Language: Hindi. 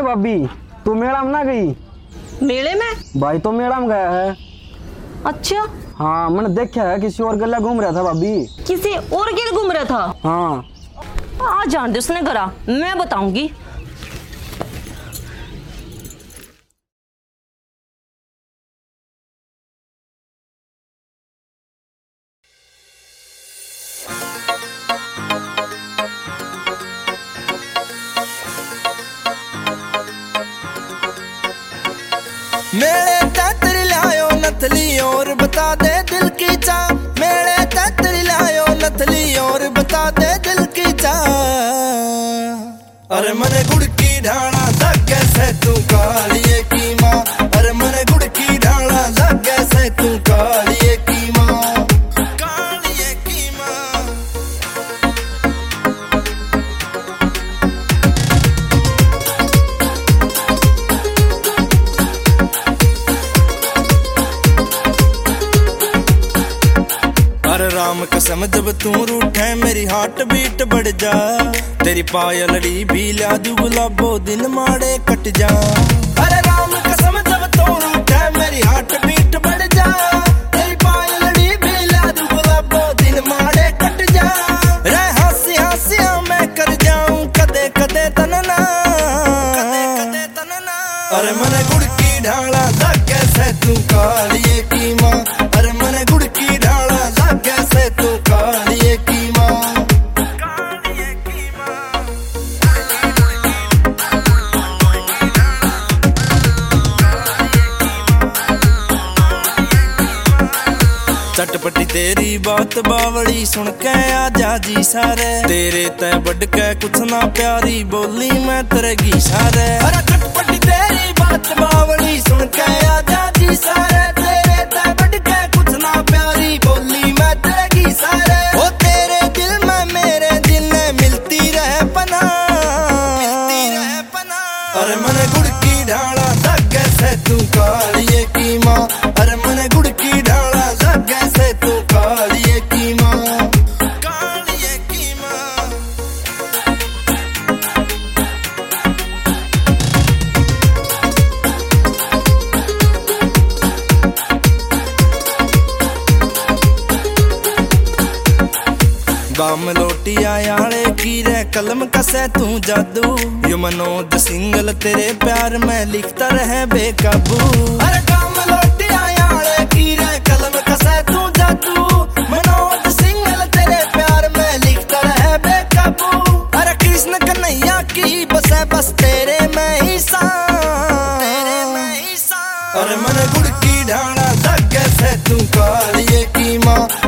भाभी, तू मेला में ना गई? मेले में? भाई तो मेला में गया है। अच्छा हाँ, मैंने देखा है, किसी और गला घूम रहा था भाभी। किसी और के घूम रहा था? हाँ। आ जान दे उसने करा, मैं बताऊंगी। मेरे तेतरी लायो नथली और बता दे दिल की चाह। मेरे तेतरी लायो नथली और बता दे दिल की चाह। अरे मने गुड़ की ढाला लगे से तू कालिए की माँ। अरे मने गुड़ की ढाला लगे से तू कालिए की माँ। कालिए की माँ। अरे राम कसम जब तू रूठे मेरी हार्ट बीट बढ़ जा। तेरी पायलड़ी भी ला दू गुलाबो दिन माड़े कट जा। अरे राम कसम जब तू रूठे मेरी हार्ट बीट बढ़ जा। तेरी पायलड़ी भी ला दू गुलाबो दिन माड़े कट जा। रे हंसी हंसी मैं कर जाऊं कदे कदे तनना। कदे कदे तनना। अरे मने गुड़ की ढाला लगे से तू कालिए की माँ। अरे मने गुड़ की ढाला लगे से तू कालिए की माँ। कालिए की माँ। चटपटी तेरी बात बावड़ी सुन के आजा जी सारे। तेरे ते बढ़ के कुछ ना प्यारी बोली मैं तेरे की सारे। अरे चटपटी तेरी बात बावड़ी सुन के आजा जी सारे। तेरे ते बढ़ के कुछ ना प्यारी बोली मैं तेरे की सारे। ओ तेरे दिल में मेरे दिल में मिलती रहे पना। मिलती रहे पना। अरे मने गुड़ की ढाला लगे से तू कालिए की माँ। अरे मने गुड़ की ढाला लगे से तू कालिए की माँ। कालिए की माँ। बाम लोटी आयाले की रे कलम कसे तू जादू। यो मनोज सिंगल तेरे प्यार में लिखता रहे बेकाबू। अरे बाम लोटी आयाले की रे कलम कसे तू जादू। मनोज सिंगल तेरे प्यार में लिखता रहे बेकाबू। अरे कृष्ण कन्हैया की बसे बस तेरे में ही सा। तेरे में ही सा। अरे मने गुड़ की ढाला लगे से तू कालिए की माँ।